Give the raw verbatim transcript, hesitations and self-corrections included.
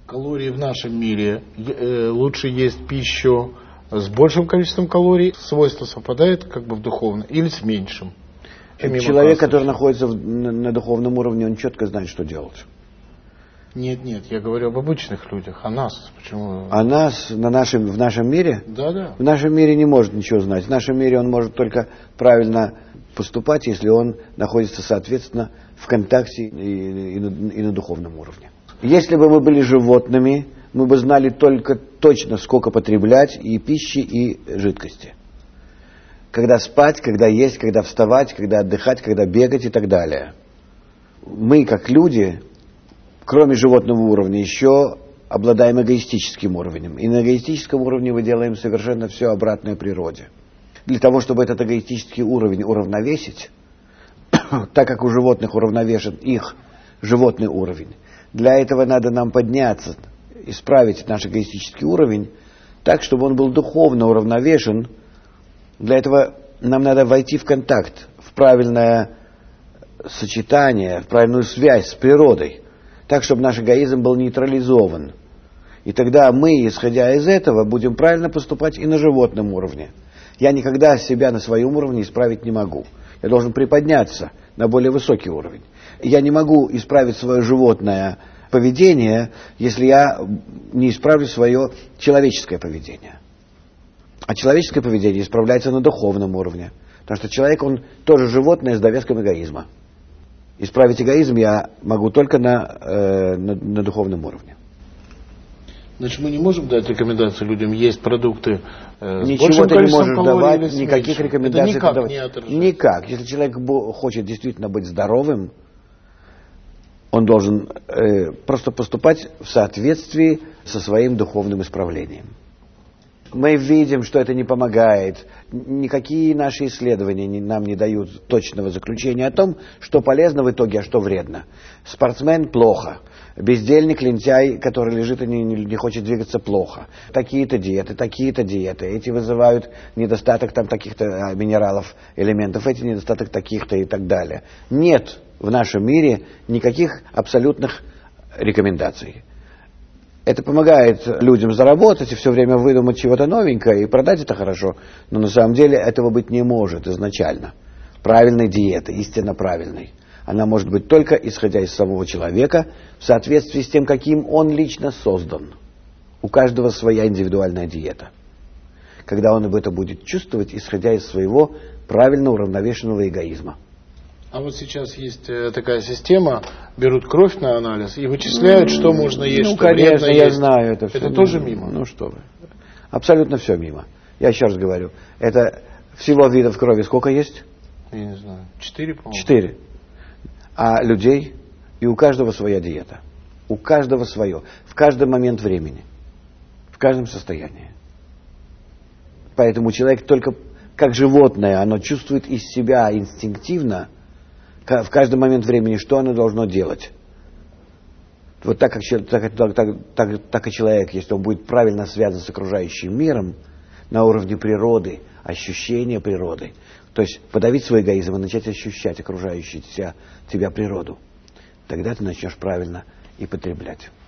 Калории в нашем мире. Лучше есть пищу с большим количеством калорий, свойство совпадает как бы в духовном, или с меньшим? Человек, который находится в, на, на духовном уровне, он четко знает, что делать. Нет, нет, я говорю об обычных людях, о нас. Почему? О нас на нашем, в нашем мире? Да, да. В нашем мире не может ничего знать. В нашем мире он может только правильно поступать, если он находится, соответственно, в контакте и, и, и, на, и на духовном уровне. Если бы мы были животными, мы бы знали только точно, сколько потреблять и пищи, и жидкости. Когда спать, когда есть, когда вставать, когда отдыхать, когда бегать и так далее. Мы, как люди, кроме животного уровня, еще обладаем эгоистическим уровнем. И на эгоистическом уровне мы делаем совершенно все обратное природе. Для того, чтобы этот эгоистический уровень уравновесить, так как у животных уравновешен их животный уровень, для этого надо нам подняться, исправить наш эгоистический уровень так, чтобы он был духовно уравновешен. Для этого нам надо войти в контакт, в правильное сочетание, в правильную связь с природой, так, чтобы наш эгоизм был нейтрализован. И тогда мы, исходя из этого, будем правильно поступать и на животном уровне. Я никогда себя на своем уровне исправить не могу. Я должен приподняться на более высокий уровень. Я не могу исправить свое животное поведение, если я не исправлю свое человеческое поведение. А человеческое поведение исправляется на духовном уровне. Потому что человек, он тоже животное с довеском эгоизма. Исправить эгоизм я могу только на, э, на, на духовном уровне. Значит, мы не можем дать рекомендации людям есть продукты э, с Ничего ты не можешь давать, меньшим. никаких рекомендаций. Это никак давать. не отражается. Никак. Если человек хочет действительно быть здоровым, он должен э, просто поступать в соответствии со своим духовным исправлением. Мы видим, что это не помогает. Никакие наши исследования не, нам не дают точного заключения о том, что полезно в итоге, а что вредно. Спортсмен – плохо. Бездельник, лентяй, который лежит и не, не, не хочет двигаться, плохо. Такие-то диеты, такие-то диеты. Эти вызывают недостаток там таких-то а, минералов, элементов, эти недостаток таких-то и так далее. Нет в нашем мире никаких абсолютных рекомендаций. Это помогает людям заработать и все время выдумать чего-то новенькое и продать это хорошо. Но на самом деле этого быть не может изначально. Правильной диеты, истинно правильной. Она может быть только исходя из самого человека, в соответствии с тем, каким он лично создан. У каждого своя индивидуальная диета. Когда он об этом будет чувствовать, исходя из своего правильно уравновешенного эгоизма. А вот сейчас есть такая система, берут кровь на анализ и вычисляют, что можно есть, ну, что конечно, вредно я есть. знаю это все. Это тоже мимо? Ну что вы. Абсолютно все мимо. Я еще раз говорю. Это всего видов крови сколько есть? Я не знаю. Четыре, по-моему. Четыре. А людей, и у каждого своя диета. У каждого свое. В каждый момент времени. В каждом состоянии. Поэтому человек только как животное, оно чувствует из себя инстинктивно, в каждый момент времени, что оно должно делать. Вот так как так, так, так, так, так и человек, если он будет правильно связан с окружающим миром, на уровне природы, ощущения природы, то есть подавить свой эгоизм и начать ощущать окружающую тебя, тебя природу, тогда ты начнешь правильно и потреблять.